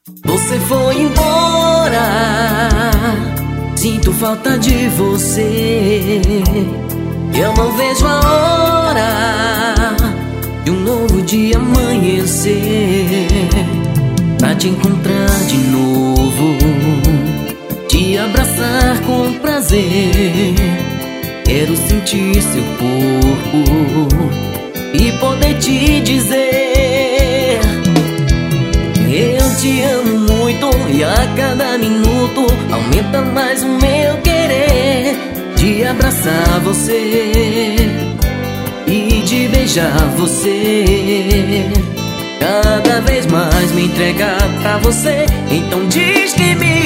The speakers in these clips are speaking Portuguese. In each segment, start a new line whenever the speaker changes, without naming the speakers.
Você foi embora, sinto falta de você. Eu não vejo a hora de um novo dia amanhecer, pra te encontrar de novo, te abraçar com prazer. Quero sentir seu corpo e poder te dizer: eu te amo muito, e a cada minuto aumenta mais o meu querer de abraçar você e de beijar você, cada vez mais me entregar pra você. Então diz que me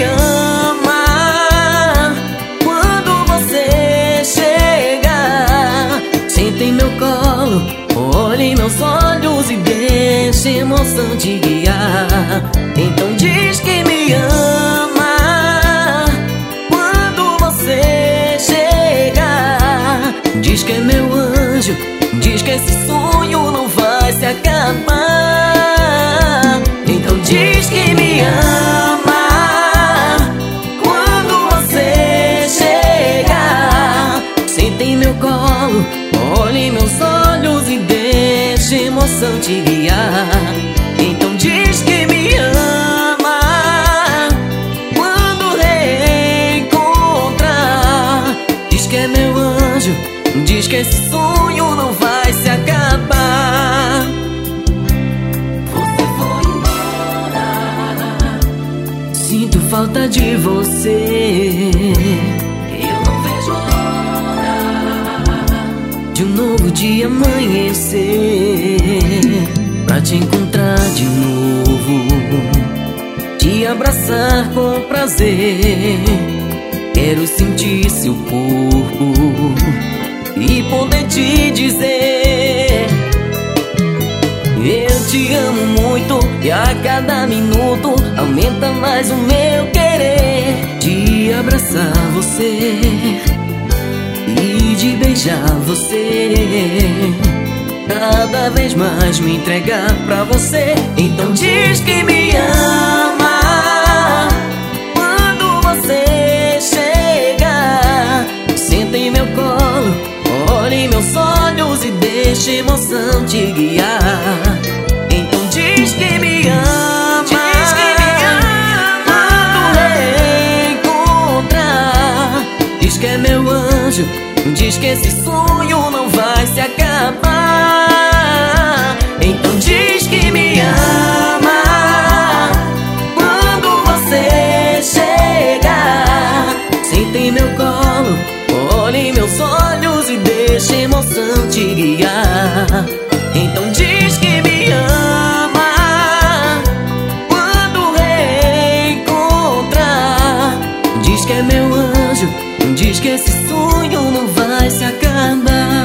ama quando você chegar. Senta em meu colo, olhe em meus olhos e deixa a emoção te guiar. Então diz que me ama quando você chegar. Diz que é meu anjo, diz que esse sonho não vai se acabar. Então diz que me ama quando você chegar. Senta em meu colo, olhe em meus olhos e deixa a emoção te guiar. Então diz que me ama quando reencontrar. Diz que é meu anjo, diz que esse sonho não vai se acabar. Você foi embora, sinto falta de você. Eu não vejo a hora de um novo dia amanhecer, pra te encontrar de novo, te abraçar com prazer. Quero sentir seu corpo e poder te dizer: eu te amo muito, e a cada minuto aumenta mais o meu querer de abraçar você e de beijar você, cada vez mais me entregar pra você. Então diz que me ama quando você chegar. Senta em meu colo, olhe em meus olhos e deixa a emoção te guiar. Então diz que me ama, diz que me ama quando reencontrar. Diz que é meu anjo, diz que esse sonho não vai se acabar. Então diz que me ama quando você chegar. Senta em meu colo, olhe em meus olhos e deixa a emoção te guiar. Então diz que me ama quando reencontrar. Diz que é meu anjo, diz que esse sonho não vai se acabar.